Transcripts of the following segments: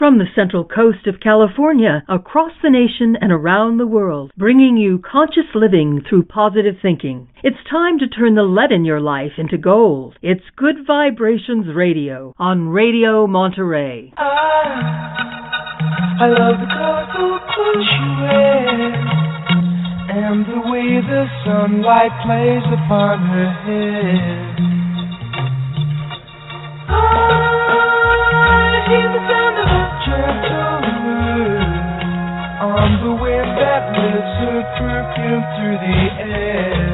From the Central Coast of California, across the nation and around the world, bringing you conscious living through positive thinking. It's time to turn the lead in your life into gold. It's Good Vibrations Radio on Radio Monterey. I love the colorful clothes you wear and the way the sunlight plays upon her hair. I hear the sound of a gentle word on the wind that lifts her perfume through the air.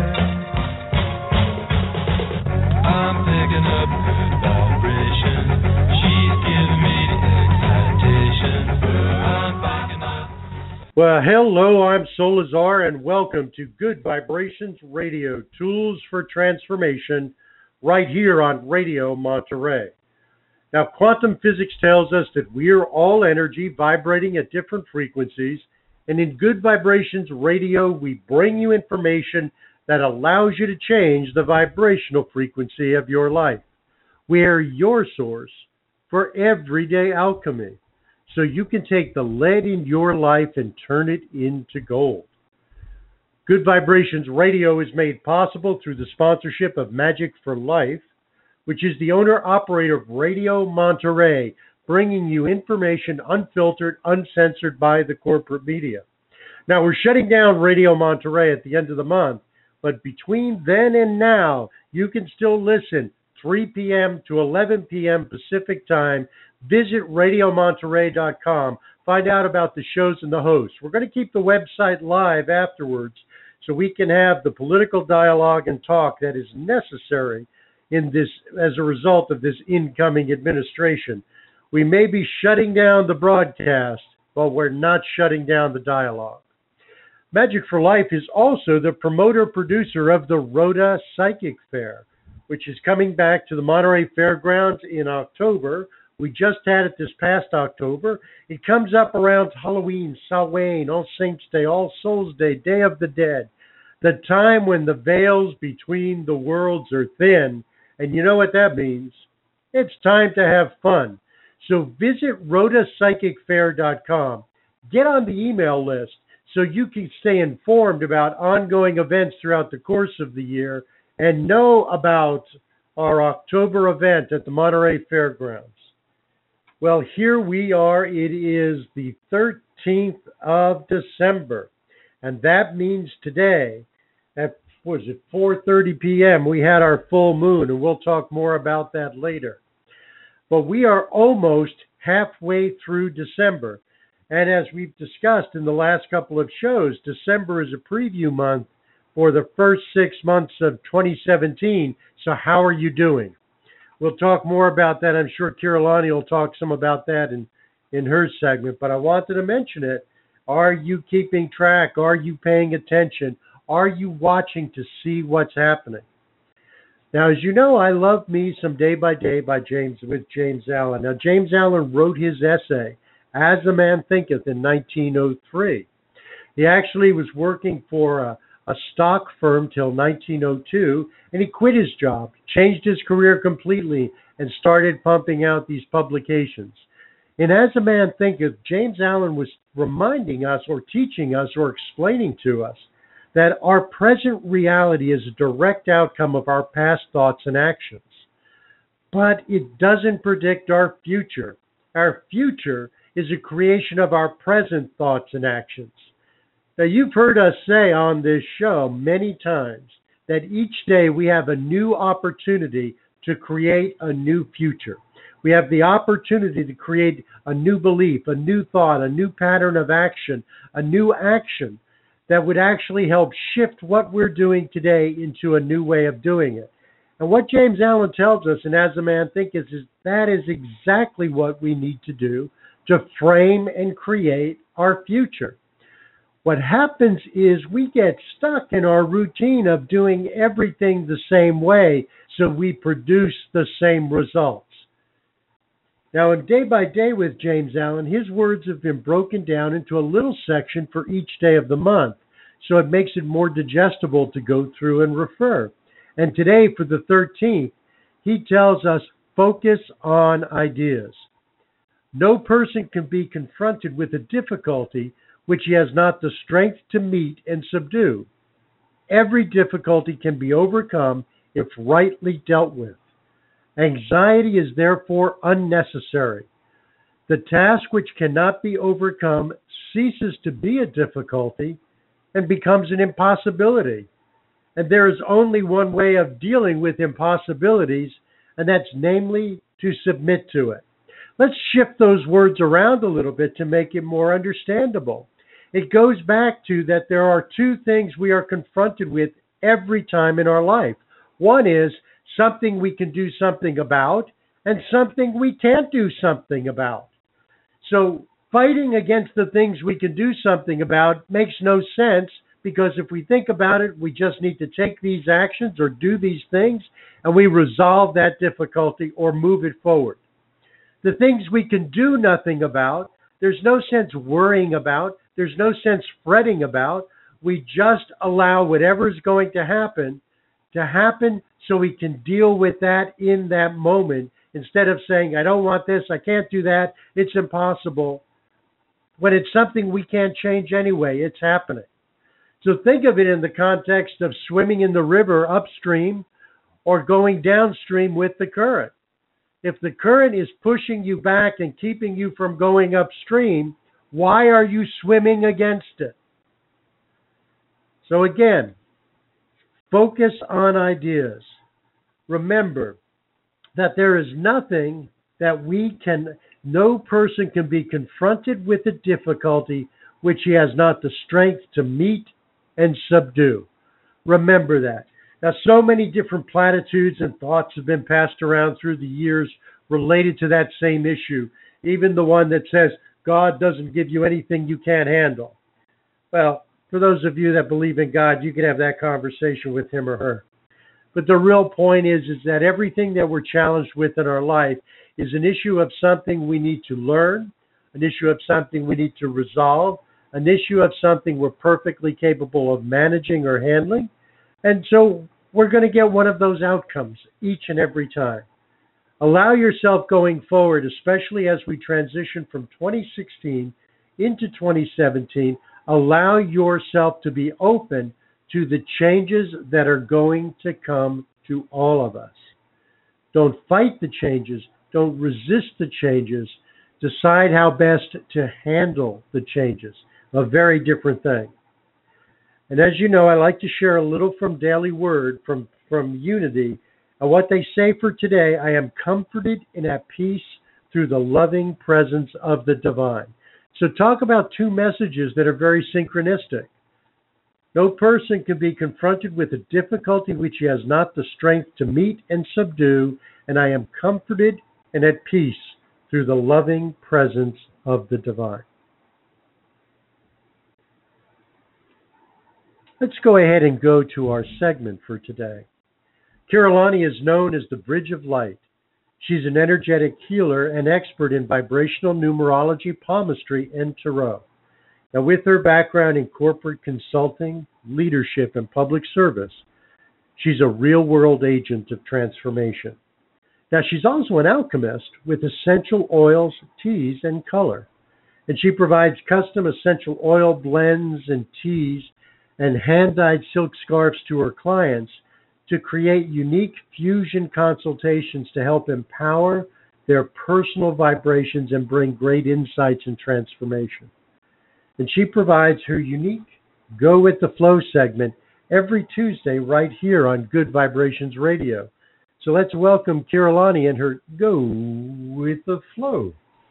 I'm picking up good vibration. She's giving me the excitation. I'm picking up. Well, hello, I'm Solazar, and welcome to Good Vibrations Radio, Tools for Transformation, right here on Radio Monterey. Now, quantum physics tells us that we are all energy vibrating at different frequencies, and in Good Vibrations Radio, we bring you information that allows you to change the vibrational frequency of your life. We are your source for everyday alchemy, so you can take the lead in your life and turn it into gold. Good Vibrations Radio is made possible through the sponsorship of Magic for Life, which is the owner-operator of Radio Monterey, bringing you information unfiltered, uncensored by the corporate media. Now, we're shutting down Radio Monterey at the end of the month, but between then and now, you can still listen 3 p.m. to 11 p.m. Pacific Time. Visit RadioMonterey.com. Find out about the shows and the hosts. We're going to keep the website live afterwards so we can have the political dialogue and talk that is necessary in this as a result of this incoming administration. We may be shutting down the broadcast, but we're not shutting down the dialogue. Magic for Life is also the promoter-producer of the Rhoda Psychic Fair, which is coming back to the Monterey Fairgrounds in October. We just had it this past October. It comes up around Halloween, Samhain, All Saints Day, All Souls Day, Day of the Dead, the time when the veils between the worlds are thin. And you know what that means? It's time to have fun. So visit RhodaPsychicFair.com. Get on the email list so you can stay informed about ongoing events throughout the course of the year and know about our October event at the Monterey Fairgrounds. Well, here we are. It is the 13th of December, and that means today at 4:30 p.m. we had our full moon, and we'll talk more about that later. But we are almost halfway through December, and as we've discussed in the last couple of shows, December is a preview month for the first 6 months of 2017. So how are you doing? We'll talk more about that. I'm sure Kirillani will talk some about that in her segment, but I wanted to mention it. Are you keeping track? Are you paying attention? Are you watching to see what's happening? Now, as you know, I love me some Day by Day with James Allen. Now, James Allen wrote his essay, As a Man Thinketh, in 1903. He actually was working for a stock firm till 1902, and he quit his job, changed his career completely, and started pumping out these publications. In As a Man Thinketh, James Allen was reminding us or teaching us or explaining to us that our present reality is a direct outcome of our past thoughts and actions. But it doesn't predict our future. Our future is a creation of our present thoughts and actions. Now, you've heard us say on this show many times that each day we have a new opportunity to create a new future. We have the opportunity to create a new belief, a new thought, a new pattern of action, a new action that would actually help shift what we're doing today into a new way of doing it. And what James Allen tells us, and As a Man Thinketh, is that is exactly what we need to do to frame and create our future. What happens is we get stuck in our routine of doing everything the same way, so we produce the same results. Now, in Day by Day with James Allen, his words have been broken down into a little section for each day of the month, so it makes it more digestible to go through and refer. And today, for the 13th, he tells us, focus on ideas. No person can be confronted with a difficulty which he has not the strength to meet and subdue. Every difficulty can be overcome if rightly dealt with. Anxiety is therefore unnecessary. The task which cannot be overcome ceases to be a difficulty and becomes an impossibility. And there is only one way of dealing with impossibilities, and that's namely to submit to it. Let's shift those words around a little bit to make it more understandable. It goes back to that there are two things we are confronted with every time in our life. One is something we can do something about, and something we can't do something about. So fighting against the things we can do something about makes no sense, because if we think about it, we just need to take these actions or do these things, and we resolve that difficulty or move it forward. The things we can do nothing about, there's no sense worrying about, there's no sense fretting about. We just allow whatever's going to happen so we can deal with that in that moment, instead of saying, I don't want this, I can't do that, it's impossible. When it's something we can't change anyway, it's happening. So think of it in the context of swimming in the river upstream or going downstream with the current. If the current is pushing you back and keeping you from going upstream, why are you swimming against it? So again, focus on ideas. Remember that there is nothing that no person can be confronted with a difficulty which he has not the strength to meet and subdue. Remember that. Now, so many different platitudes and thoughts have been passed around through the years related to that same issue. Even the one that says, God doesn't give you anything you can't handle. Well, for those of you that believe in God, you can have that conversation with him or her. But the real point is that everything that we're challenged with in our life is an issue of something we need to learn, an issue of something we need to resolve, an issue of something we're perfectly capable of managing or handling. And so we're going to get one of those outcomes each and every time. Allow yourself going forward, especially as we transition from 2016 into 2017, allow yourself to be open to the changes that are going to come to all of us. Don't fight the changes. Don't resist the changes. Decide how best to handle the changes. A very different thing. And as you know, I like to share a little from Daily Word, from Unity, and what they say for today: I am comforted and at peace through the loving presence of the divine. So talk about two messages that are very synchronistic. No person can be confronted with a difficulty which he has not the strength to meet and subdue, and I am comforted and at peace through the loving presence of the divine. Let's go ahead and go to our segment for today. Kirillani is known as the Bridge of Light. She's an energetic healer and expert in vibrational numerology, palmistry, and tarot. Now, with her background in corporate consulting, leadership, and public service, she's a real-world agent of transformation. Now, she's also an alchemist with essential oils, teas, and color. And she provides custom essential oil blends and teas and hand-dyed silk scarves to her clients to create unique fusion consultations to help empower their personal vibrations and bring great insights and transformation. And she provides her unique Go With The Flow segment every Tuesday right here on Good Vibrations Radio. So let's welcome Kirillani and her Go With The Flow.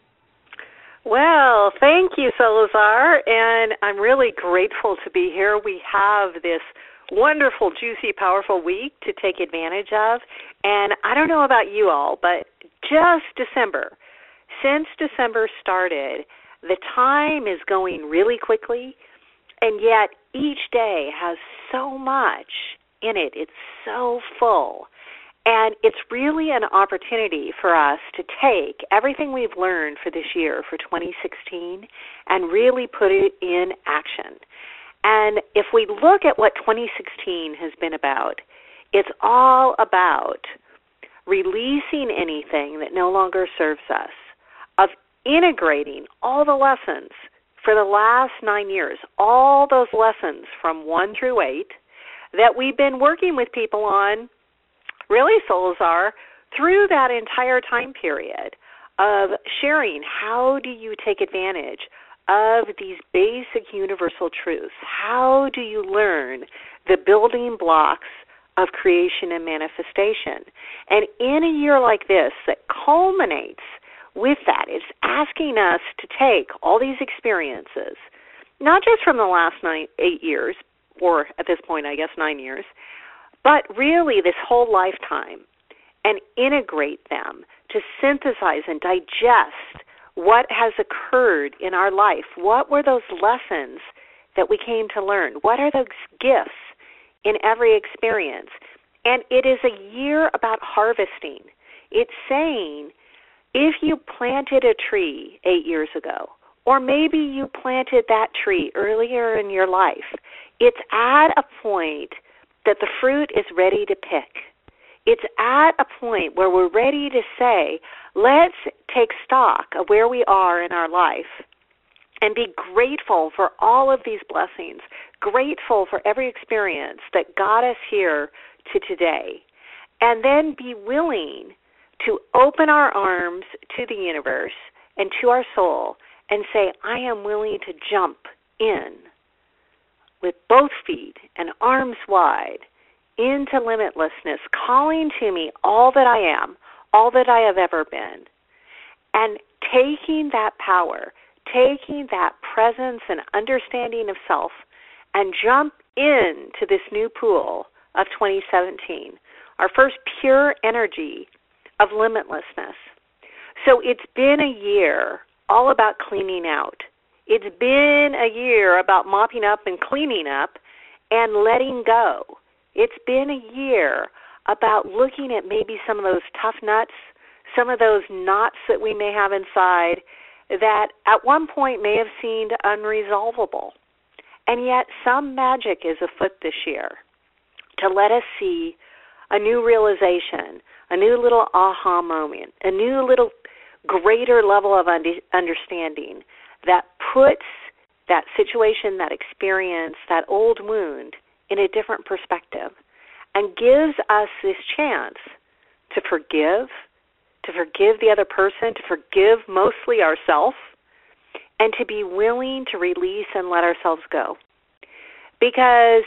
Well, thank you, Salazar, and I'm really grateful to be here. We have this wonderful, juicy, powerful week to take advantage of, and I don't know about you all, but just December, since December started, the time is going really quickly, and yet each day has so much in it. It's so full. And it's really an opportunity for us to take everything we've learned for this year, for 2016, and really put it in action. And if we look at what 2016 has been about, it's all about releasing anything that no longer serves us, of integrating all the lessons for the last 9 years, all those lessons from 1 through 8 that we've been working with people on, really, Solazar, through that entire time period of sharing how do you take advantage of these basic universal truths. How do you learn the building blocks of creation and manifestation? And in a year like this that culminates with that, it's asking us to take all these experiences, not just from the last 8 years, or at this point, I guess 9 years, but really this whole lifetime, and integrate them to synthesize and digest what has occurred in our life. What were those lessons that we came to learn? What are those gifts in every experience? And it is a year about harvesting. It's saying, if you planted a tree 8 years ago, or maybe you planted that tree earlier in your life, it's at a point that the fruit is ready to pick. It's at a point where we're ready to say, let's take stock of where we are in our life and be grateful for all of these blessings, grateful for every experience that got us here to today, and then be willing to open our arms to the universe and to our soul and say, I am willing to jump in with both feet and arms wide into limitlessness, calling to me all that I am, all that I have ever been, and taking that power, taking that presence and understanding of self, and jump into this new pool of 2017, our first pure energy of limitlessness. So it's been a year all about cleaning out. It's been a year about mopping up and cleaning up and letting go. It's been a year about looking at maybe some of those tough nuts, some of those knots that we may have inside that at one point may have seemed unresolvable. And yet some magic is afoot this year to let us see a new realization, a new little aha moment, a new little greater level of understanding that puts that situation, that experience, that old wound in a different perspective and gives us this chance to forgive the other person, to forgive mostly ourselves, and to be willing to release and let ourselves go. Because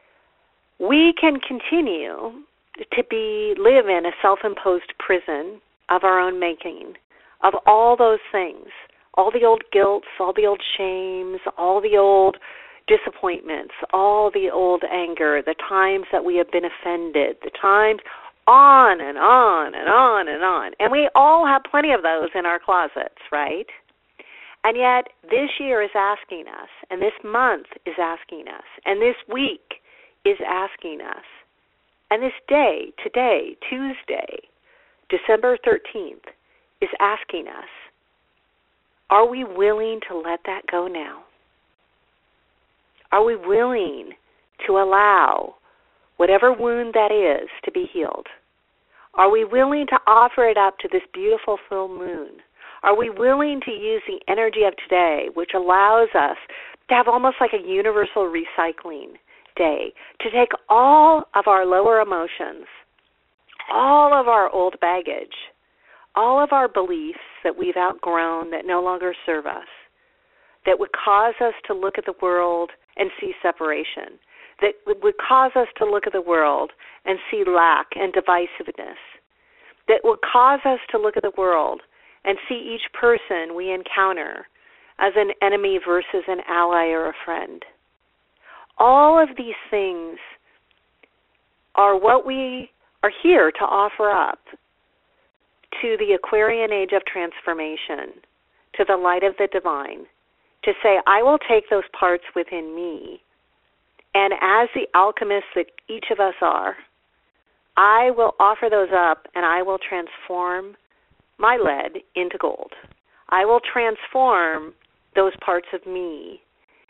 we can continue to live in a self-imposed prison of our own making, of all those things, all the old guilts, all the old shames, all the old disappointments, all the old anger, the times that we have been offended, the times on and on and on and on. And we all have plenty of those in our closets, right? And yet this year is asking us, and this month is asking us, and this week is asking us, and this day, today, Tuesday, December 13th, is asking us, are we willing to let that go now? Are we willing to allow whatever wound that is to be healed? Are we willing to offer it up to this beautiful full moon? Are we willing to use the energy of today, which allows us to have almost like a universal recycling day, to take all of our lower emotions, all of our old baggage, all of our beliefs that we've outgrown that no longer serve us, that would cause us to look at the world and see separation, that would cause us to look at the world and see lack and divisiveness, that would cause us to look at the world and see each person we encounter as an enemy versus an ally or a friend. All of these things are what we are here to offer up to the Aquarian age of transformation, to the light of the divine, to say, I will take those parts within me, and as the alchemists that each of us are, I will offer those up and I will transform my lead into gold. I will transform those parts of me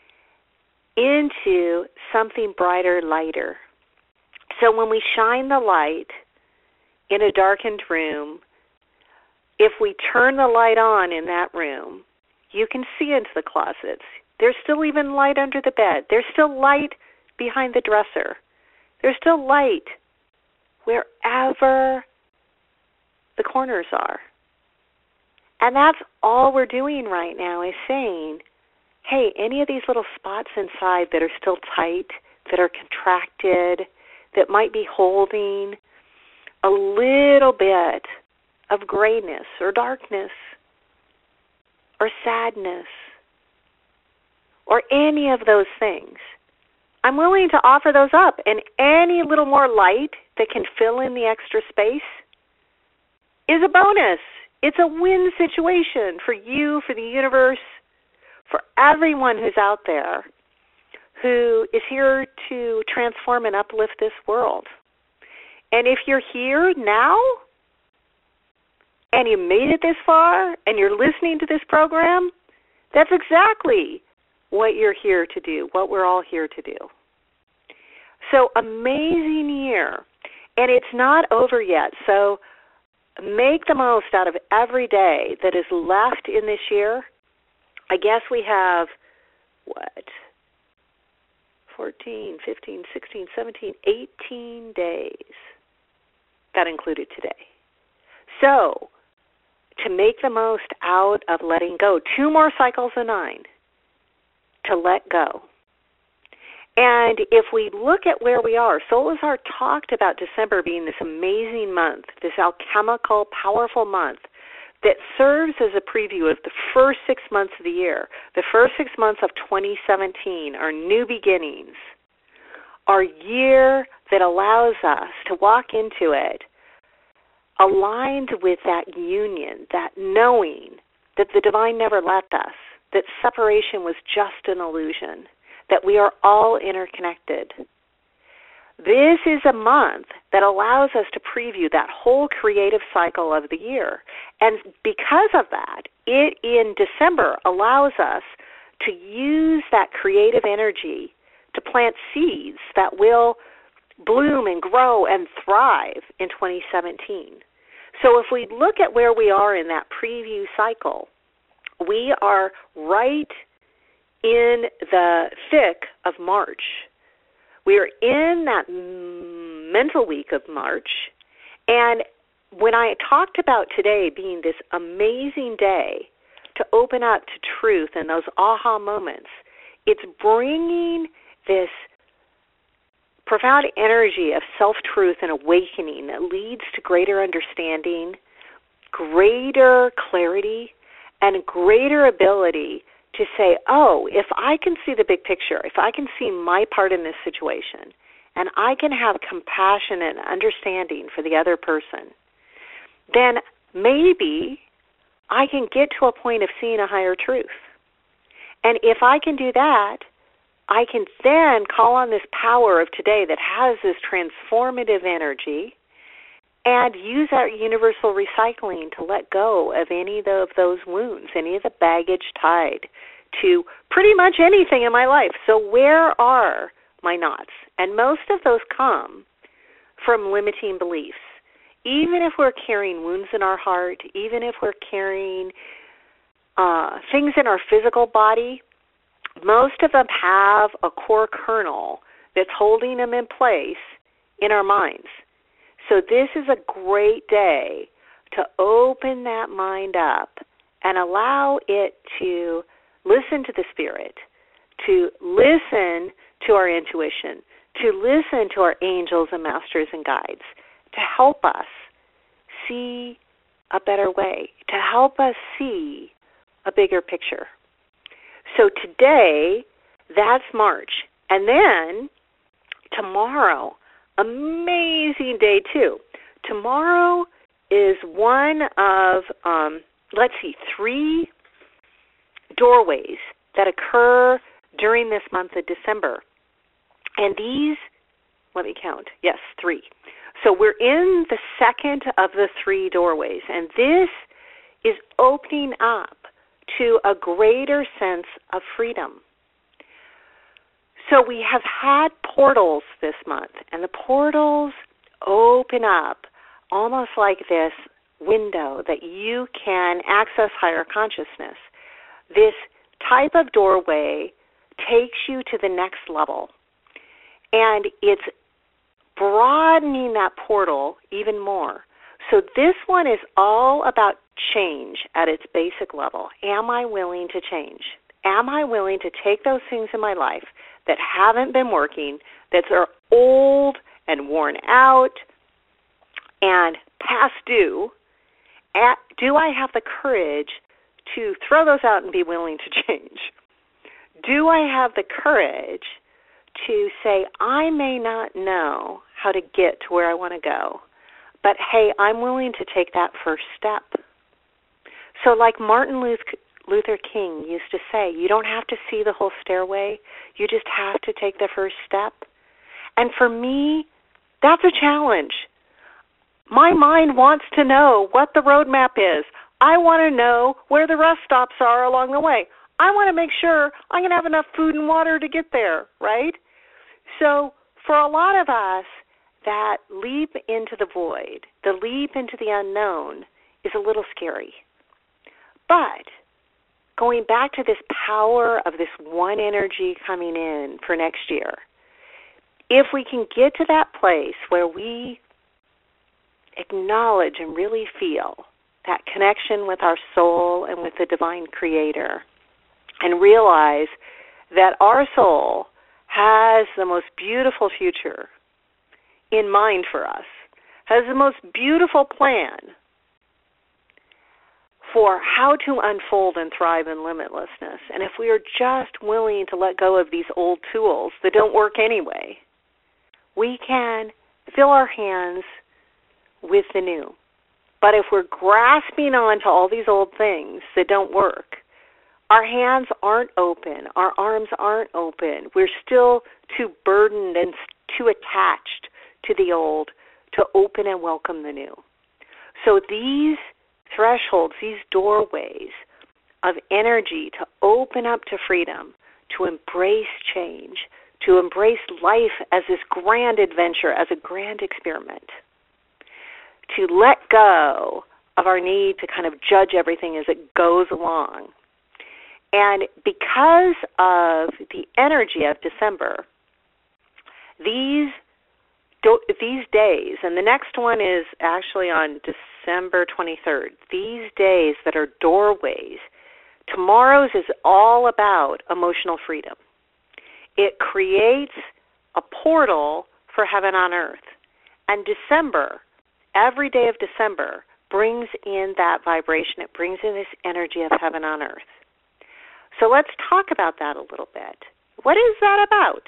into something brighter, lighter. So when we shine the light in a darkened room, if we turn the light on in that room, you can see into the closets. There's still even light under the bed. There's still light behind the dresser. There's still light wherever the corners are. And that's all we're doing right now, is saying, hey, any of these little spots inside that are still tight, that are contracted, that might be holding a little bit of grayness or darkness or sadness or any of those things, I'm willing to offer those up. And any little more light that can fill in the extra space is a bonus. It's a win situation for you, for the universe, for everyone who's out there who is here to transform and uplift this world. And if you're here now and you made it this far and you're listening to this program, that's exactly what you're here to do, what we're all here to do. So amazing year. And it's not over yet. So make the most out of every day that is left in this year. I guess we have, 14, 15, 16, 17, 18 days. That included today. So, to make the most out of letting go, 2 more cycles of 9 to let go. And if we look at where we are, Solazar talked about December being this amazing month, this alchemical, powerful month that serves as a preview of the first 6 months of the year. The first 6 months of 2017 are new beginnings, our year that allows us to walk into it aligned with that union, that knowing that the divine never left us, that separation was just an illusion, that we are all interconnected. This is a month that allows us to preview that whole creative cycle of the year. And because of that, it in December allows us to use that creative energy to plant seeds that will bloom and grow and thrive in 2017. So if we look at where we are in that preview cycle, we are right in the thick of March. We are in that mental week of March, and when I talked about today being this amazing day to open up to truth and those aha moments, it's bringing this profound energy of self-truth and awakening that leads to greater understanding, greater clarity, and greater ability to say, oh, if I can see the big picture, if I can see my part in this situation, and I can have compassion and understanding for the other person, then maybe I can get to a point of seeing a higher truth. And if I can do that, I can then call on this power of today that has this transformative energy and use our universal recycling to let go of any of those wounds, any of the baggage tied to pretty much anything in my life. So where are my knots? And most of those come from limiting beliefs. Even if we're carrying wounds in our heart, even if we're carrying things in our physical body, most of them have a core kernel that's holding them in place in our minds. So this is a great day to open that mind up and allow it to listen to the Spirit, to listen to our intuition, to listen to our angels and masters and guides, to help us see a better way, to help us see a bigger picture. So today, that's March. And then tomorrow, amazing day too. Tomorrow is one of, 3 doorways that occur during this month of December. And these, let me count, yes, 3. So we're in the second of the 3 doorways, and this is opening up to a greater sense of freedom. So we have had portals this month, and the portals open up almost like this window that you can access higher consciousness. This type of doorway takes you to the next level, and it's broadening that portal even more. So this one is all about change at its basic level. Am I willing to change? Am I willing to take those things in my life that haven't been working, that are old and worn out and past due? Do I have the courage to throw those out and be willing to change? Do I have the courage to say, I may not know how to get to where I want to go, but hey, I'm willing to take that first step. So like Martin Luther King used to say, you don't have to see the whole stairway, you just have to take the first step. And for me, that's a challenge. My mind wants to know what the roadmap is. I want to know where the rest stops are along the way. I want to make sure I'm going to have enough food and water to get there, right? So for a lot of us, that leap into the void, the leap into the unknown, is a little scary. But going back to this power of this one energy coming in for next year, if we can get to that place where we acknowledge and really feel that connection with our soul and with the divine creator, and realize that our soul has the most beautiful future in mind for us, has the most beautiful plan for how to unfold and thrive in limitlessness. And if we are just willing to let go of these old tools that don't work anyway, we can fill our hands with the new. But if we're grasping on to all these old things that don't work, our hands aren't open, our arms aren't open, we're still too burdened and too attached to the old to open and welcome the new. So these thresholds, these doorways of energy to open up to freedom, to embrace change, to embrace life as this grand adventure, as a grand experiment, to let go of our need to kind of judge everything as it goes along. And because of the energy of December, these days, and the next one is actually on December 23rd, these days that are doorways, tomorrow's is all about emotional freedom. It creates a portal for heaven on earth. And December, every day of December, brings in that vibration. It brings in this energy of heaven on earth. So let's talk about that a little bit. What is that about?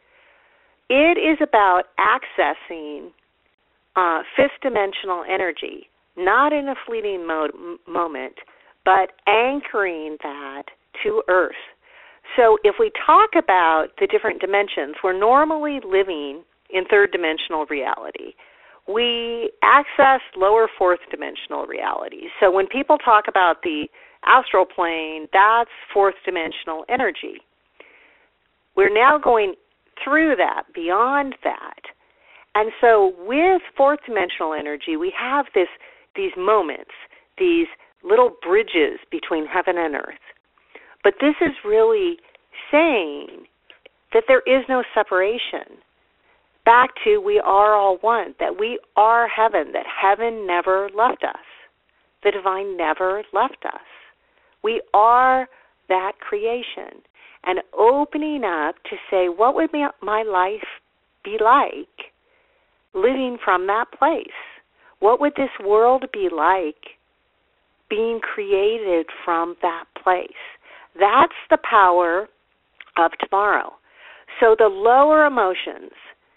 It is about accessing fifth dimensional energy, not in a fleeting moment, but anchoring that to Earth. So if we talk about the different dimensions, we're normally living in third dimensional reality. We access lower fourth dimensional reality. So when people talk about the astral plane, that's fourth dimensional energy. We're now going through that, beyond that. And so with fourth dimensional energy, we have these moments, these little bridges between heaven and earth. But this is really saying that there is no separation. Back to we are all one, that we are heaven, that heaven never left us. The divine never left us. We are that creation. And opening up to say, what would my life be like living from that place? What would this world be like being created from that place? That's the power of tomorrow. So the lower emotions,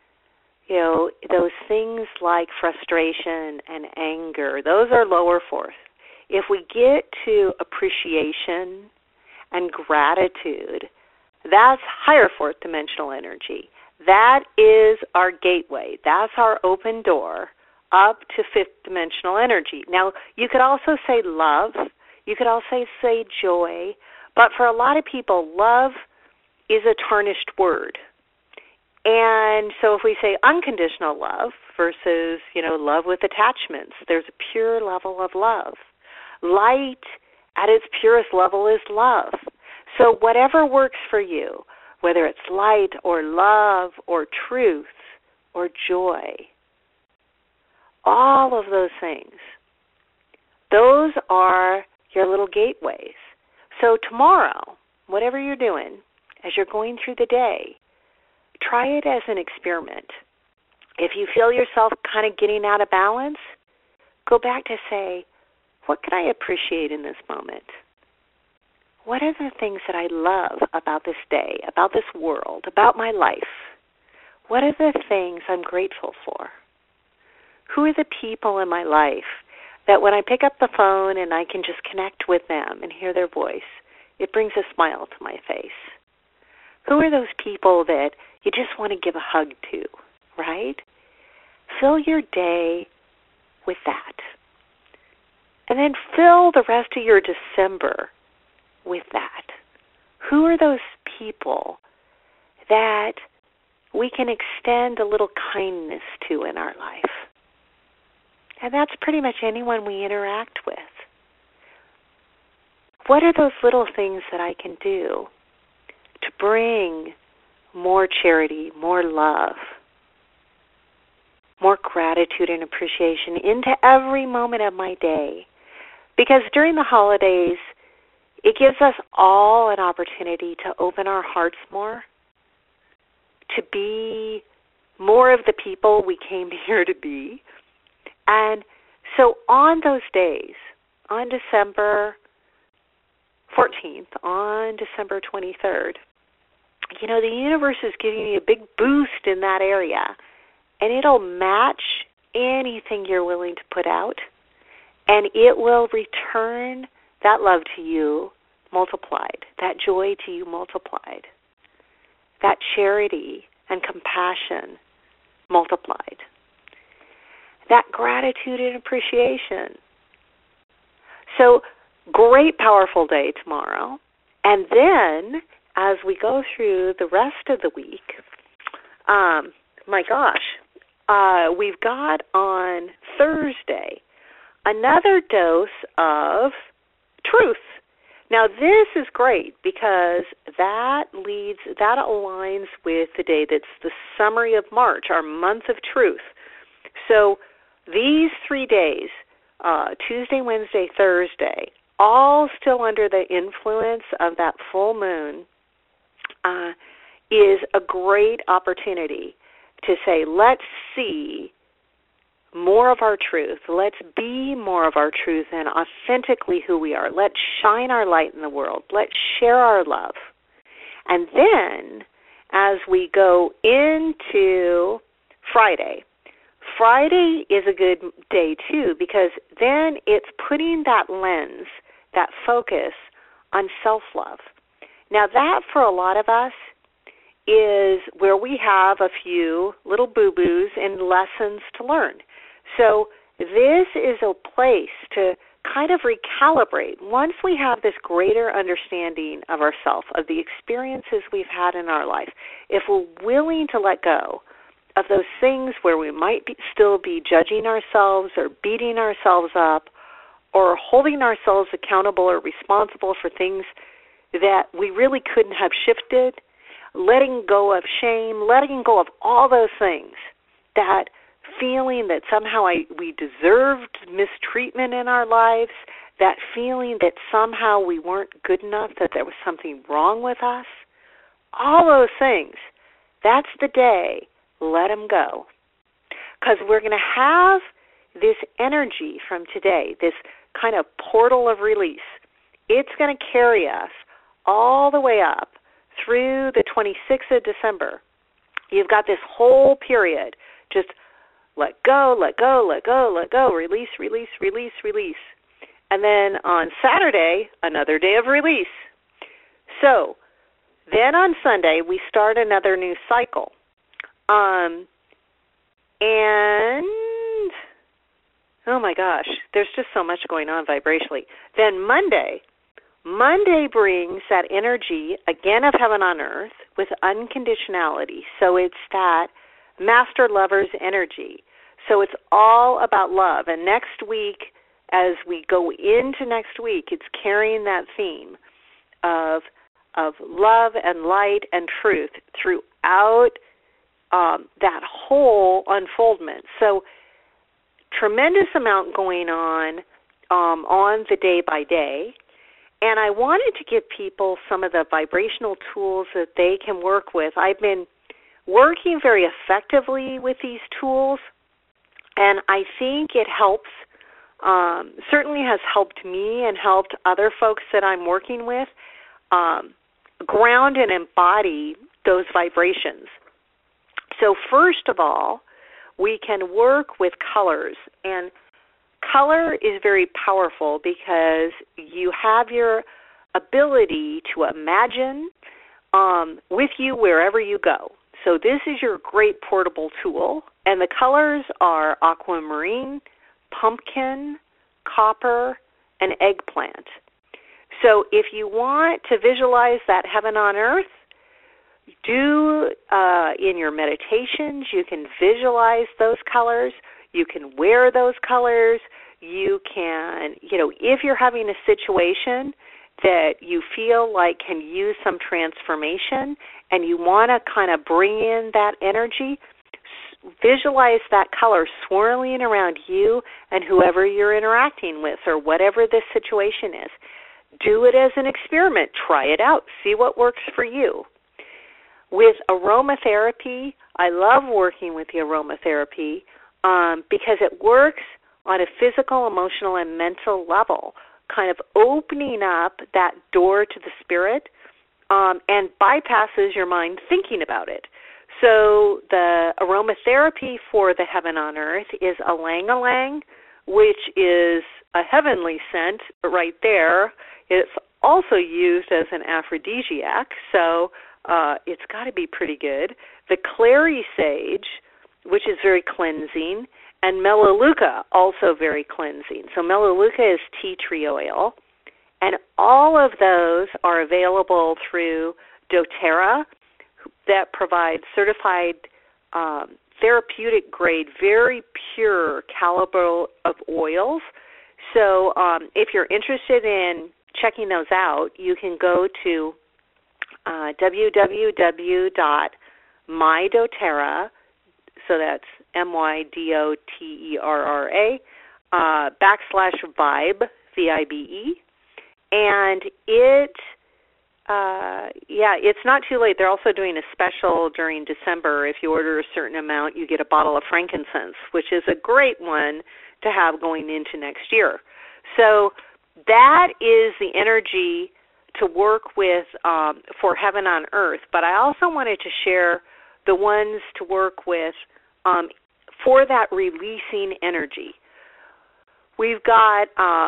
those things like frustration and anger, those are lower fourth. If we get to appreciation and gratitude, that's higher fourth dimensional energy. That is our gateway. That's our open door up to fifth dimensional energy. Now, you could also say love. You could also say joy. But for a lot of people, love is a tarnished word. And so if we say unconditional love versus, love with attachments, there's a pure level of love. Light at its purest level is love. So whatever works for you, whether it's light or love or truth or joy, all of those things, those are your little gateways. So tomorrow, whatever you're doing, as you're going through the day, try it as an experiment. If you feel yourself kind of getting out of balance, go back to say, what can I appreciate in this moment? What are the things that I love about this day, about this world, about my life? What are the things I'm grateful for? Who are the people in my life that when I pick up the phone and I can just connect with them and hear their voice, it brings a smile to my face? Who are those people that you just want to give a hug to, right? Fill your day with that. And then fill the rest of your December with that. Who are those people that we can extend a little kindness to in our life? And that's pretty much anyone we interact with. What are those little things that I can do to bring more charity, more love, more gratitude and appreciation into every moment of my day? Because during the holidays, it gives us all an opportunity to open our hearts more, to be more of the people we came here to be. And so on those days, on December 14th, on December 23rd, the universe is giving you a big boost in that area, and it'll match anything you're willing to put out, and it will return that love to you multiplied, that joy to you multiplied, that charity and compassion multiplied, that gratitude and appreciation. So, great, powerful day tomorrow. And then, as we go through the rest of the week, we've got on Thursday another dose of truth. Now, this is great because that aligns with the day that's the summary of March, our month of truth. So these 3 days, Tuesday, Wednesday, Thursday, all still under the influence of that full moon, is a great opportunity to say, let's see more of our truth. Let's be more of our truth and authentically who we are. Let's shine our light in the world. Let's share our love. And then, as we go into Friday is a good day too, because then it's putting that lens, that focus on self-love. Now that, for a lot of us, is where we have a few little boo-boos and lessons to learn. So this is a place to kind of recalibrate. Once we have this greater understanding of ourselves, of the experiences we've had in our life, if we're willing to let go of those things where we might still be judging ourselves or beating ourselves up or holding ourselves accountable or responsible for things that we really couldn't have shifted, letting go of shame, letting go of all those things, that feeling that somehow we deserved mistreatment in our lives, that feeling that somehow we weren't good enough, that there was something wrong with us, all those things, that's the day, let them go. Because we're going to have this energy from today, this kind of portal of release. It's going to carry us all the way up through the 26th of December. You've got this whole period, just let go, let go, let go, let go, release, release, release, release. And then on Saturday, another day of release. So then on Sunday, we start another new cycle. And, oh my gosh, there's just so much going on vibrationally. Then Monday, Monday brings that energy, again, of heaven on earth with unconditionality. So it's that master lover's energy. So it's all about love. And next week, as we go into next week, it's carrying that theme of love and light and truth throughout that whole unfoldment. So tremendous amount going on the day by day. And I wanted to give people some of the vibrational tools that they can work with. I've been working very effectively with these tools, and I think it helps, certainly has helped me and helped other folks that I'm working with ground and embody those vibrations. So first of all, we can work with colors, and color is very powerful because you have your ability to imagine with you wherever you go. So this is your great portable tool, and the colors are aquamarine, pumpkin, copper, and eggplant. So if you want to visualize that heaven on earth, do in your meditations, you can visualize those colors. You can wear those colors. You can, if you're having a situation that you feel like can use some transformation and you want to kind of bring in that energy, visualize that color swirling around you and whoever you're interacting with or whatever this situation is. Do it as an experiment. Try it out. See what works for you. With aromatherapy, I love working with the aromatherapy because it works on a physical, emotional, and mental level, kind of opening up that door to the spirit and bypasses your mind thinking about it. So the aromatherapy for the heaven on earth is ylang-ylang, which is a heavenly scent right there. It's also used as an aphrodisiac, so it's got to be pretty good. The clary sage, which is very cleansing, and melaleuca, also very cleansing. So melaleuca is tea tree oil, and all of those are available through doTERRA that provides certified therapeutic grade, very pure caliber of oils. So if you're interested in checking those out, you can go to www.mydoterra, so that's MYDOTERRA, /vibe, VIBE, and it's not too late. They're also doing a special during December. If you order a certain amount, you get a bottle of frankincense, which is a great one to have going into next year. So that is the energy to work with for heaven on earth. But I also wanted to share the ones to work with for that releasing energy. We've got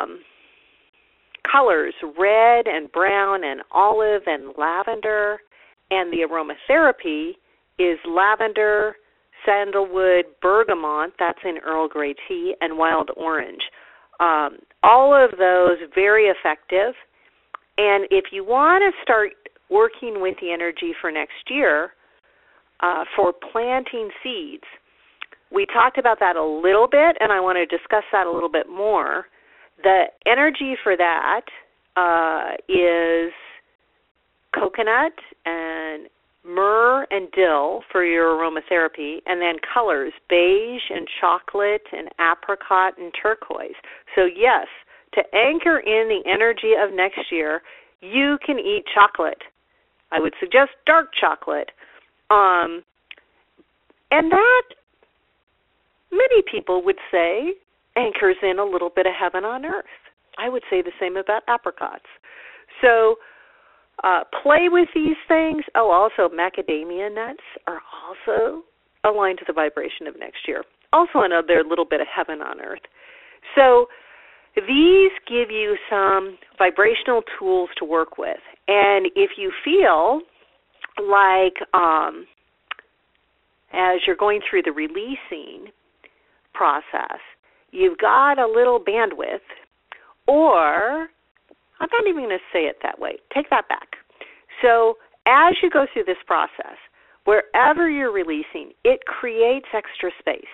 colors, red and brown and olive and lavender, and the aromatherapy is lavender, sandalwood, bergamot, that's in Earl Grey tea, and wild orange. All of those very effective. And if you want to start working with the energy for next year for planting seeds, we talked about that a little bit, and I want to discuss that a little bit more. The energy for that is coconut and myrrh and dill for your aromatherapy, and then colors, beige and chocolate and apricot and turquoise. So yes, to anchor in the energy of next year, you can eat chocolate. I would suggest dark chocolate. And that, many people would say, anchors in a little bit of heaven on earth. I would say the same about apricots. So play with these things. Oh, also macadamia nuts are also aligned to the vibration of next year. Also another little bit of heaven on earth. So these give you some vibrational tools to work with. And if you feel like as you're going through the releasing process, you've got a little bandwidth, or I'm not even going to say it that way. Take that back. So as you go through this process, wherever you're releasing, it creates extra space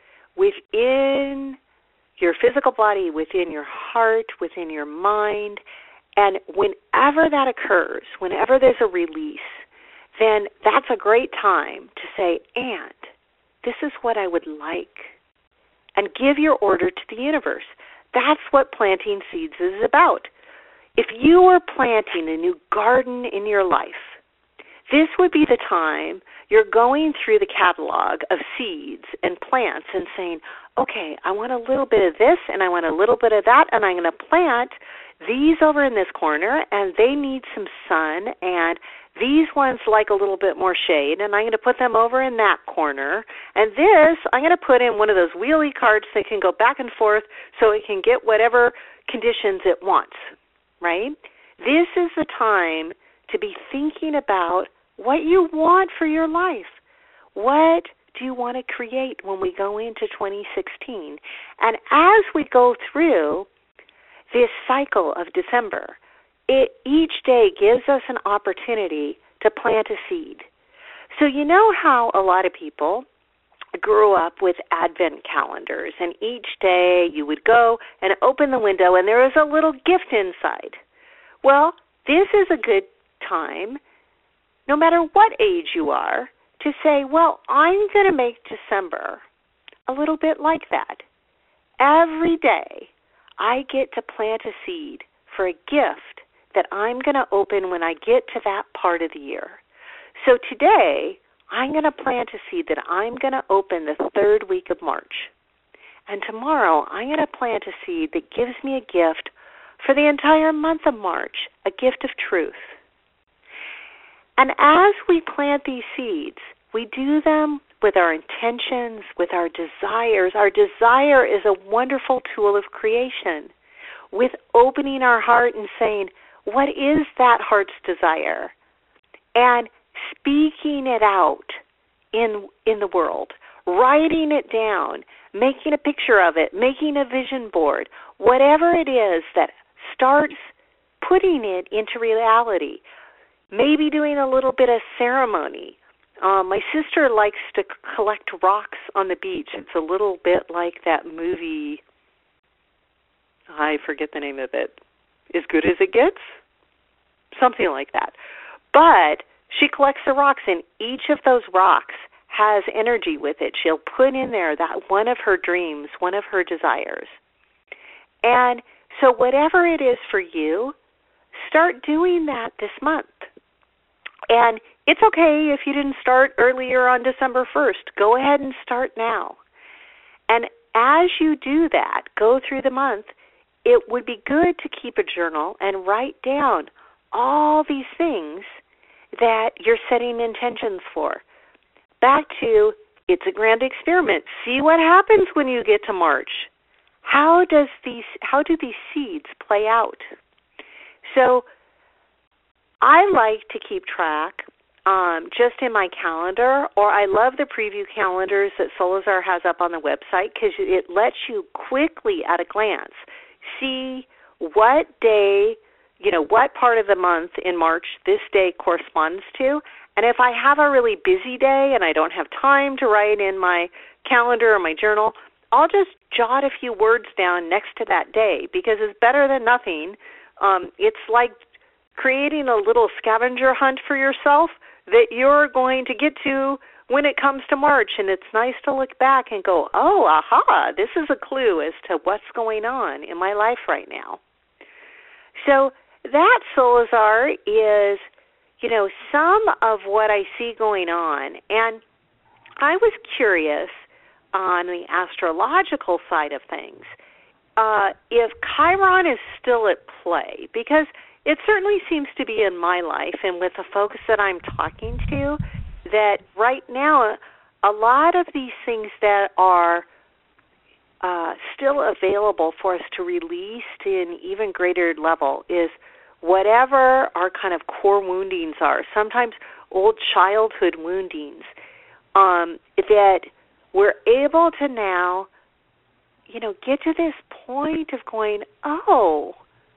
within your physical body, within your heart, within your mind. And whenever that occurs, whenever there's a release, then that's a great time to say, and this is what I would like. And give your order to the universe. That's what planting seeds is about. If you were planting a new garden in your life, this would be the time you're going through the catalog of seeds and plants and saying, okay, I want a little bit of this and I want a little bit of that, and I'm going to plant these over in this corner, and they need some sun, and these ones like a little bit more shade, and I'm going to put them over in that corner. And this, I'm going to put in one of those wheelie carts that can go back and forth so it can get whatever conditions it wants, right? This is the time to be thinking about what you want for your life. What do you want to create when we go into 2016? And as we go through this cycle of December, each day gives us an opportunity to plant a seed. So you know how a lot of people grew up with advent calendars, and each day you would go and open the window and there was a little gift inside. Well, this is a good time, no matter what age you are, to say, well, I'm going to make December a little bit like that. Every day I get to plant a seed for a gift that I'm going to open when I get to that part of the year. So today, I'm going to plant a seed that I'm going to open the third week of March. And tomorrow, I'm going to plant a seed that gives me a gift for the entire month of March, a gift of truth. And as we plant these seeds, we do them with our intentions, with our desires. Our desire is a wonderful tool of creation, with opening our heart and saying, what is that heart's desire? And speaking it out in the world, writing it down, making a picture of it, making a vision board, whatever it is that starts putting it into reality. Maybe doing a little bit of ceremony. My sister likes to collect rocks on the beach. It's a little bit like that movie, I forget the name of it, As Good as It Gets? Something like that. But she collects the rocks, and each of those rocks has energy with it. She'll put in there that one of her dreams, one of her desires. And so whatever it is for you, start doing that this month. And it's okay if you didn't start earlier on December 1st. Go ahead and start now. And as you do that, go through the month, it would be good to keep a journal and write down all these things that you're setting intentions for. Back to, it's a grand experiment. See what happens when you get to March. How do these seeds play out? So I like to keep track just in my calendar, or I love the preview calendars that Solazar has up on the website because it lets you quickly, at a glance, see what day, what part of the month in March this day corresponds to. And if I have a really busy day and I don't have time to write in my calendar or my journal, I'll just jot a few words down next to that day because it's better than nothing. It's like creating a little scavenger hunt for yourself that you're going to get to when it comes to March. And it's nice to look back and go, oh, aha, this is a clue as to what's going on in my life right now. So that, Solazar, is, some of what I see going on. And I was curious on the astrological side of things, if Chiron is still at play, because it certainly seems to be in my life and with the folks that I'm talking to, that right now a lot of these things that are still available for us to release to an even greater level is whatever our kind of core woundings are, sometimes old childhood woundings, that we're able to now, get to this point of going, oh,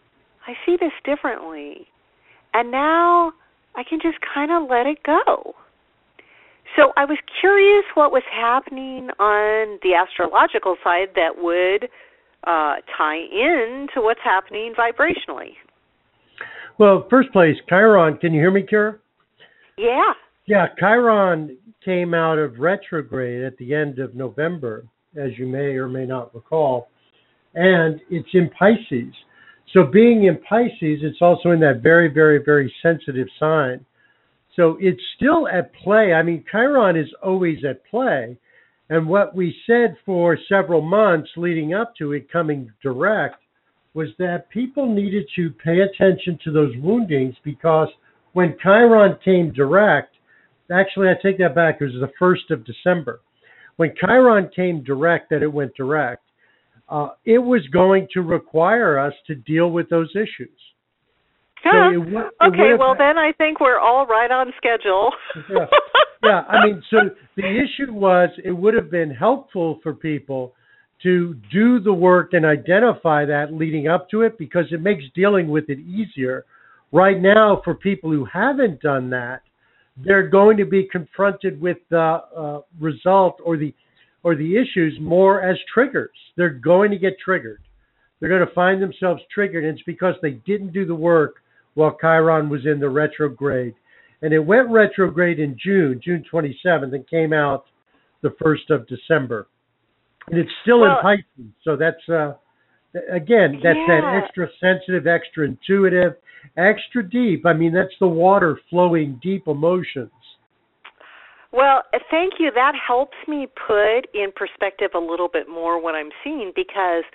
I see this differently. And now I can just kind of let it go. So I was curious what was happening on the astrological side that would tie in to what's happening vibrationally. Well, first place, Chiron. Can you hear me, Kira? Yeah. Yeah, Chiron came out of retrograde at the end of November, as you may or may not recall, and it's in Pisces. So being in Pisces, it's also in that very, very, very sensitive sign. So it's still at play. I mean, Chiron is always at play. And what we said for several months leading up to it coming direct was that people needed to pay attention to those woundings, because when Chiron came direct, actually, I take that back, it was the 1st of December. When Chiron came direct, that it went direct, it was going to require us to deal with those issues. Huh. Okay, well then I think we're all right on schedule. Yeah, I mean, so the issue was it would have been helpful for people to do the work and identify that leading up to it, because it makes dealing with it easier. Right now, for people who haven't done that, they're going to be confronted with the result or the issues more as triggers. They're going to get triggered. They're going to find themselves triggered, and it's because they didn't do the work while Chiron was in the retrograde. And it went retrograde in June 27th, and came out the 1st of December. And it's still in Pisces. So that's, again, that's that extra sensitive, extra intuitive, extra deep. I mean, that's the water flowing deep emotions. Well, thank you. That helps me put in perspective a little bit more what I'm seeing, because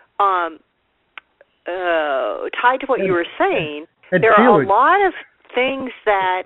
tied to what you were saying, there are a lot of things that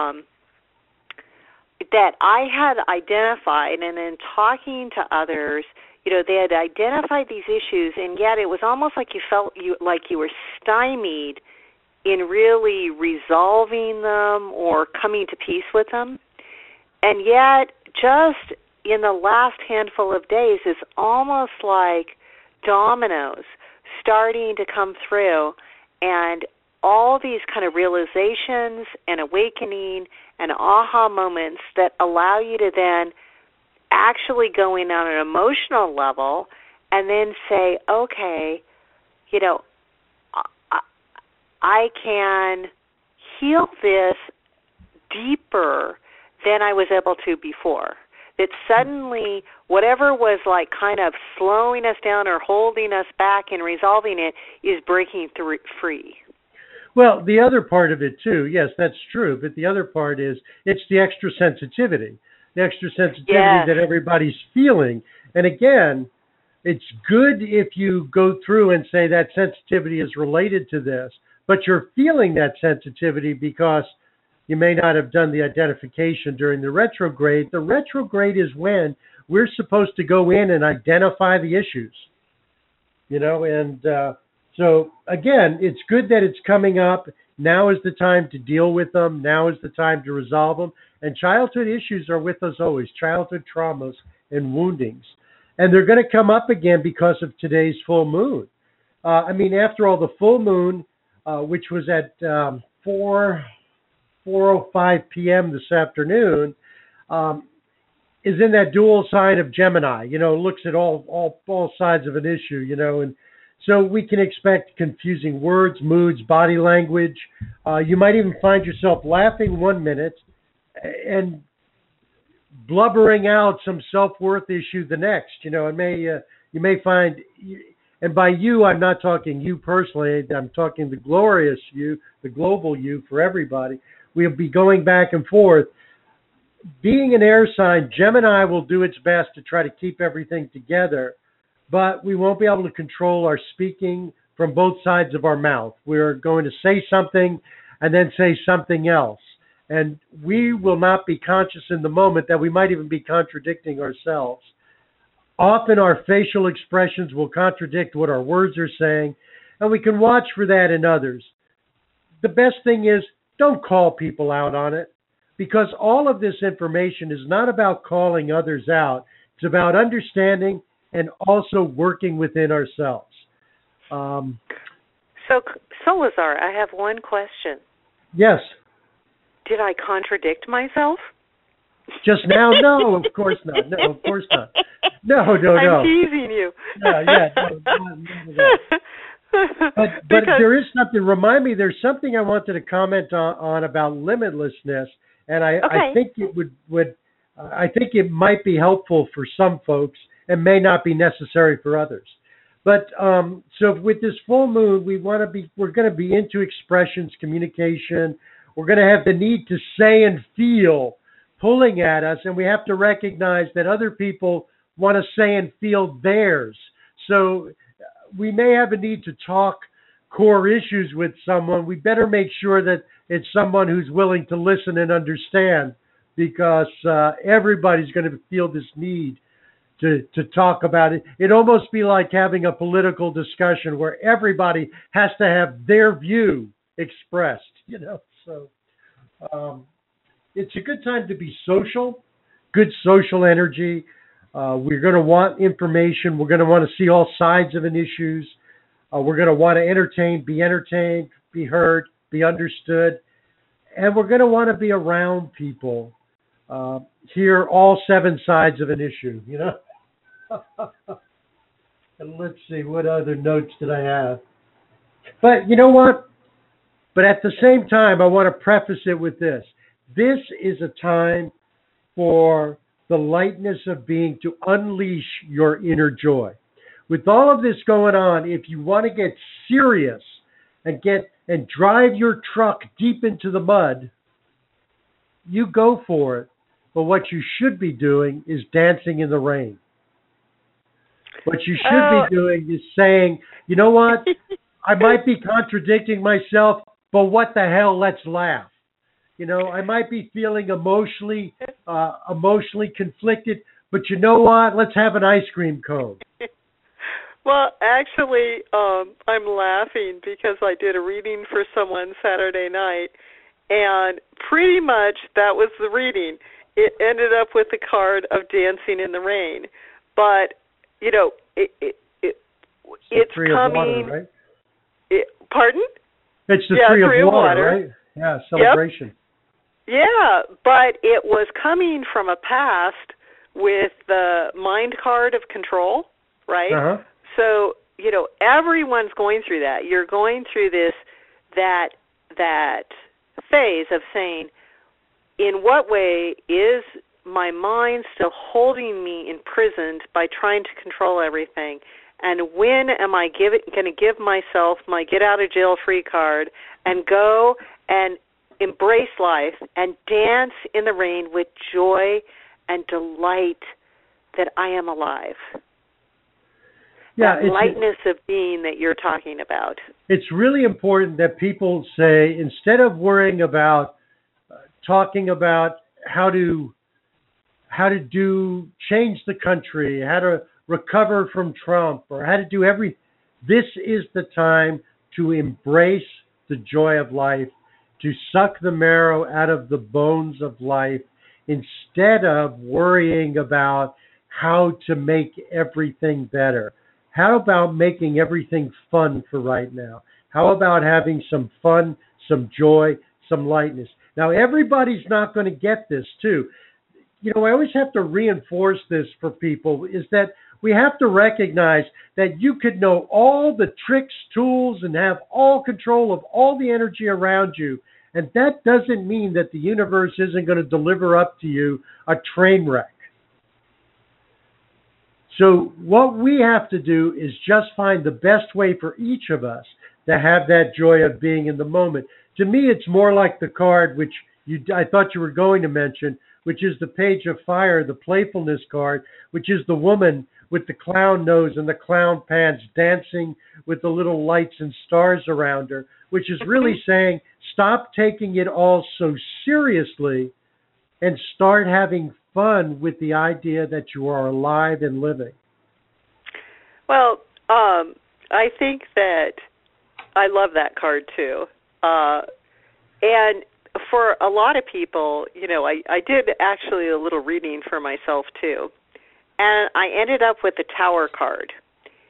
that I had identified, and in talking to others, they had identified these issues, and yet it was almost like you felt like you were stymied in really resolving them or coming to peace with them. And yet, just in the last handful of days, it's almost like dominoes starting to come through, and all these kind of realizations and awakening and aha moments that allow you to then actually go in on an emotional level and then say, okay, I can heal this deeper than I was able to before. That suddenly whatever was like kind of slowing us down or holding us back in resolving it is breaking free. Well, the other part of it too, yes, that's true. But the other part is it's the extra sensitivity that everybody's feeling. And again, it's good if you go through and say that sensitivity is related to this, but you're feeling that sensitivity because you may not have done the identification during the retrograde. The retrograde is when we're supposed to go in and identify the issues, so again, it's good that it's coming up. Now is the time to deal with them. Now is the time to resolve them. And childhood issues are with us always, childhood traumas and woundings. And they're going to come up again because of today's full moon. After all, the full moon, which was at 4:05 p.m. this afternoon, is in that dual sign of Gemini, looks at all sides of an issue, and so we can expect confusing words, moods, body language. You might even find yourself laughing one minute and blubbering out some self-worth issue the next. You may find, and by you, I'm not talking you personally. I'm talking the glorious you, the global you for everybody. We'll be going back and forth. Being an air sign, Gemini will do its best to try to keep everything together, but we won't be able to control our speaking from both sides of our mouth. We're going to say something and then say something else. And we will not be conscious in the moment that we might even be contradicting ourselves. Often our facial expressions will contradict what our words are saying, and we can watch for that in others. The best thing is, don't call people out on it, because all of this information is not about calling others out. It's about understanding and also working within ourselves. So, Solazar, I have one question. Yes. Did I contradict myself? Just now? No, of course not. No, of course not. No. I'm teasing you. No, But there is something. Remind me. There's something I wanted to comment on about limitlessness, and I think it would. I think it might be helpful for some folks, and may not be necessary for others. But so with this full moon, we're going to be into expressions, communication. We're going to have the need to say and feel pulling at us, and we have to recognize that other people want to say and feel theirs. So we may have a need to talk core issues with someone. We better make sure that it's someone who's willing to listen and understand, because everybody's going to feel this need to talk about it. It'd almost be like having a political discussion where everybody has to have their view expressed, So it's a good time to be social, good social energy. We're going to want information. We're going to want to see all sides of an issue. We're going to want to entertained, be heard, be understood. And we're going to want to be around people, hear all 7 sides of an issue, And let's see, what other notes did I have? But you know what? But at the same time, I want to preface it with this. This is a time for the lightness of being to unleash your inner joy. With all of this going on, if you want to get serious and drive your truck deep into the mud, you go for it. But what you should be doing is dancing in the rain. What you should be doing is saying, you know what? I might be contradicting myself, but what the hell? Let's laugh. I might be feeling emotionally conflicted, but you know what? Let's have an ice cream cone. Well, actually, I'm laughing because I did a reading for someone Saturday night, and pretty much that was the reading. It ended up with the card of dancing in the rain, but it's Three coming. Of water, right? Pardon? It's the Tree of water, right? Yeah, celebration. Yep. Yeah, but it was coming from a past with the mind card of control, right? Uh-huh. So, everyone's going through that. You're going through that phase of saying, in what way is my mind still holding me imprisoned by trying to control everything? And when am I going to give myself my get out of jail free card and go and embrace life and dance in the rain with joy and delight that I am alive? Yeah, that lightness of being that you're talking about. It's really important that people say, instead of worrying about talking about how to change the country, how to recover from Trump, or how to do this is the time to embrace the joy of life, to suck the marrow out of the bones of life, instead of worrying about how to make everything better. How about making everything fun for right now? How about having some fun, some joy, some lightness? Now, everybody's not going to get this, too. I always have to reinforce this for people, is that we have to recognize that you could know all the tricks, tools, and have all control of all the energy around you. And that doesn't mean that the universe isn't going to deliver up to you a train wreck. So what we have to do is just find the best way for each of us to have that joy of being in the moment. To me, it's more like the card, which I thought you were going to mention, which is the Page of Fire, the playfulness card, which is the woman with the clown nose and the clown pants dancing with the little lights and stars around her, which is really saying, stop taking it all so seriously and start having fun with the idea that you are alive and living. Well, I think that I love that card too. And for a lot of people, I did actually a little reading for myself too. And I ended up with the Tower card.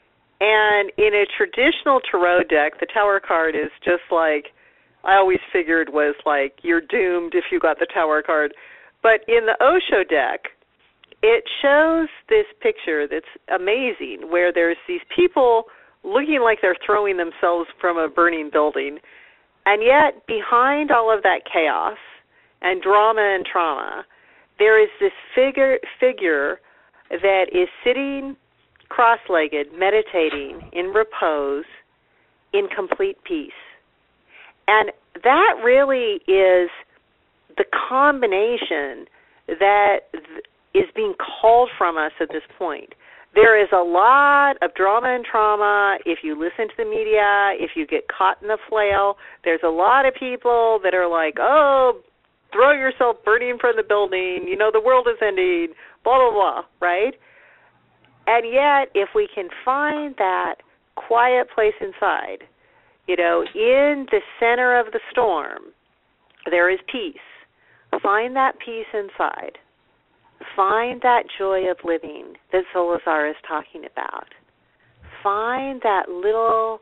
And in a traditional tarot deck, the Tower card is just like, I always figured was like, you're doomed if you got the Tower card. But in the Osho deck, it shows this picture that's amazing, where there's these people looking like they're throwing themselves from a burning building. And yet, behind all of that chaos and drama and trauma, there is this figure that is sitting cross-legged, meditating in repose, in complete peace. And that really is the combination that is being called from us at this point. There is a lot of drama and trauma. If you listen to the media, if you get caught in the flail, there's a lot of people that are like, oh, throw yourself burning from the building, you know, the world is ending, blah, blah, blah, right? And yet, if we can find that quiet place inside, you know, in the center of the storm, there is peace. Find that peace inside. Find that joy of living that Solazar is talking about. Find that little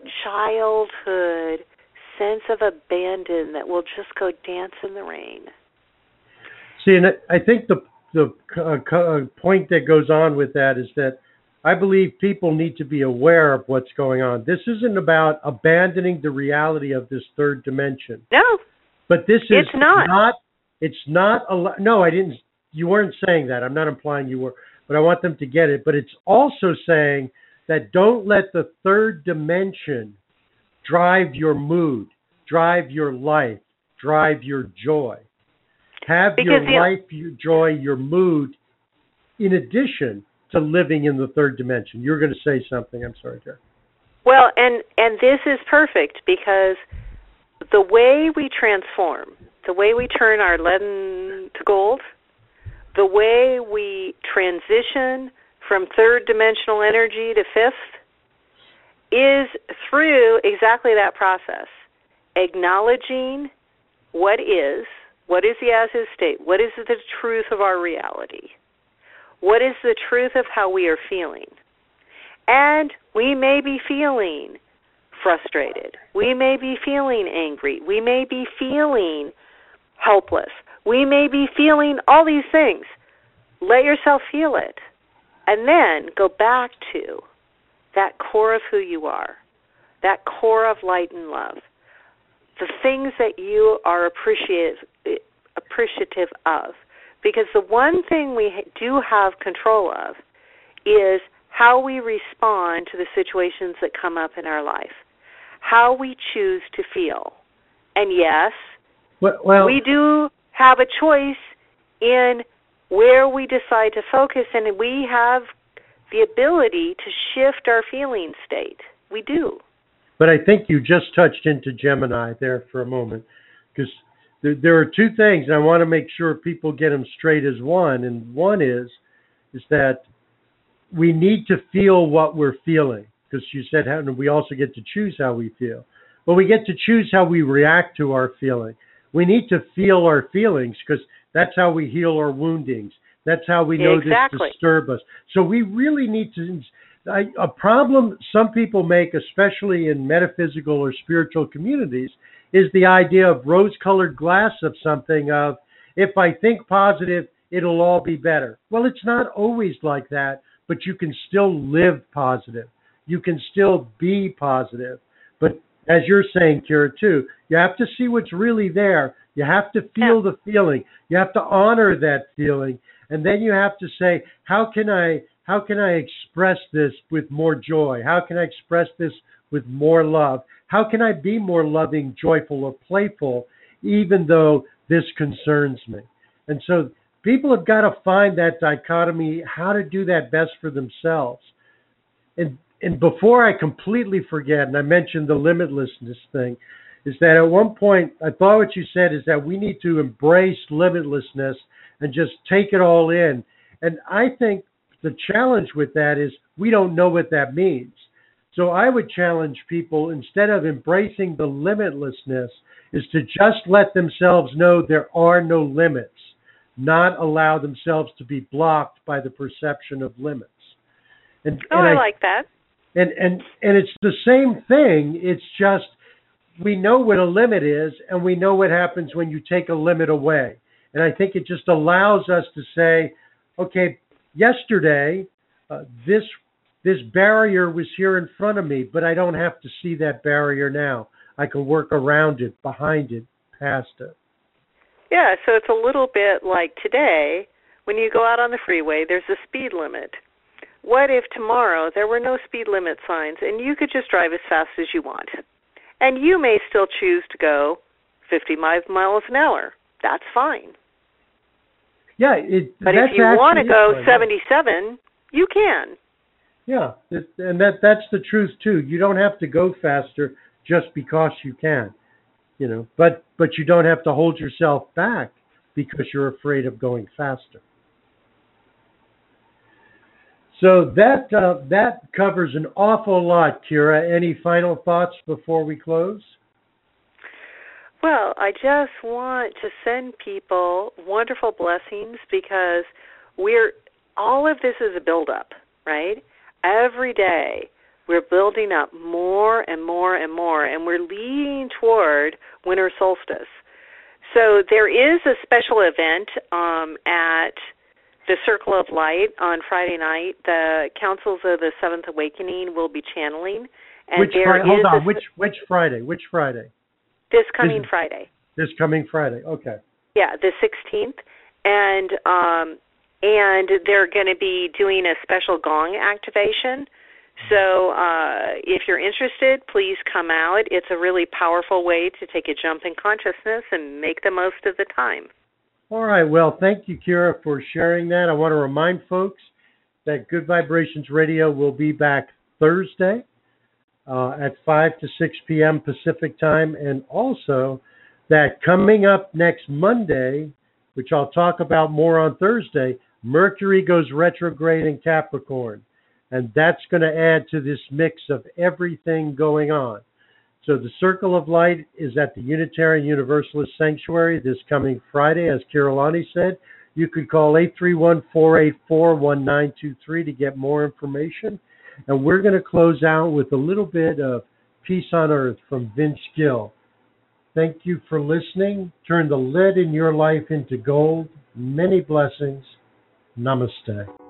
childhood sense of abandon that will just go dance in the rain. See, and I think the point that goes on with that is that I believe people need to be aware of what's going on. This isn't about abandoning the reality of this third dimension. No, but this is it's not. It's not. No, I didn't. You weren't saying that. I'm not implying you were, but I want them to get it. But it's also saying that don't let the third dimension drive your mood, drive your life, drive your joy. Have your life, your joy, your mood, in addition to living in the third dimension. You're going to say something. I'm sorry, Jerry. Well, and this is perfect because the way we transform, the way we turn our lead to gold, the way we transition from third dimensional energy to fifth is through exactly that process. Acknowledging what is the as-is state, what is the truth of our reality, what is the truth of how we are feeling. And we may be feeling frustrated. We may be feeling angry. We may be feeling helpless. We may be feeling all these things. Let yourself feel it. And then go back to that core of who you are, that core of light and love, the things that you are appreciative of. Because the one thing we do have control of is how we respond to the situations that come up in our life, how we choose to feel. And yes, we do have a choice in where we decide to focus, and we have the ability to shift our feeling state. We do. But I think you just touched into Gemini there for a moment, because there are two things, and I want to make sure people get them straight as one. And one is that we need to feel what we're feeling, because you said we also get to choose how we feel. But we get to choose how we react to our feeling. We need to feel our feelings, because that's how we heal our woundings. That's how we know this disturbs us. So we really need to. A problem some people make, especially in metaphysical or spiritual communities, is the idea of rose-colored glass of something of, if I think positive, it'll all be better. Well, it's not always like that, but you can still live positive. You can still be positive. But as you're saying, Kira, too, you have to see what's really there. You have to feel the feeling. You have to honor that feeling. And then you have to say, how can I express this with more joy? How can I express this with more love? How can I be more loving, joyful, or playful, even though this concerns me? And so people have got to find that dichotomy, how to do that best for themselves. And before I completely forget, and I mentioned the limitlessness thing, is that at one point, I thought what you said is that we need to embrace limitlessness and just take it all in. And I think the challenge with that is we don't know what that means. So I would challenge people, instead of embracing the limitlessness, is to just let themselves know there are no limits, not allow themselves to be blocked by the perception of limits. I like that. And it's the same thing. It's just we know what a limit is, and we know what happens when you take a limit away. And I think it just allows us to say, okay, yesterday this barrier was here in front of me, but I don't have to see that barrier now. I can work around it, behind it, past it. Yeah, so it's a little bit like today, when you go out on the freeway, there's a speed limit. What if tomorrow there were no speed limit signs and you could just drive as fast as you want? And you may still choose to go 55 miles an hour. That's fine. Yeah, but if you want to go 77, you can. Yeah, and that's the truth too. You don't have to go faster just because you can, but you don't have to hold yourself back because you're afraid of going faster. So that covers an awful lot, Kira. Any final thoughts before we close? Well, I just want to send people wonderful blessings because all of this is a buildup, right? Every day we're building up more and more and more, and we're leading toward winter solstice. So there is a special event at the Circle of Light on Friday night. The Councils of the Seventh Awakening will be channeling. And which Friday? Which Friday? This coming Friday. This coming Friday, okay. Yeah, the 16th. And they're going to be doing a special gong activation. So if you're interested, please come out. It's a really powerful way to take a jump in consciousness and make the most of the time. All right. Well, thank you, Kira, for sharing that. I want to remind folks that Good Vibrations Radio will be back Thursday at 5 to 6 p.m. Pacific time, and also that coming up next Monday, which I'll talk about more on Thursday, Mercury goes retrograde in Capricorn, and that's going to add to this mix of everything going on. So the Circle of Light is at the Unitarian Universalist Sanctuary this coming Friday, as Kirillani said. You could call 831-484-1923 to get more information. And we're going to close out with a little bit of Peace on Earth from Vince Gill. Thank you for listening. Turn the lead in your life into gold. Many blessings. Namaste.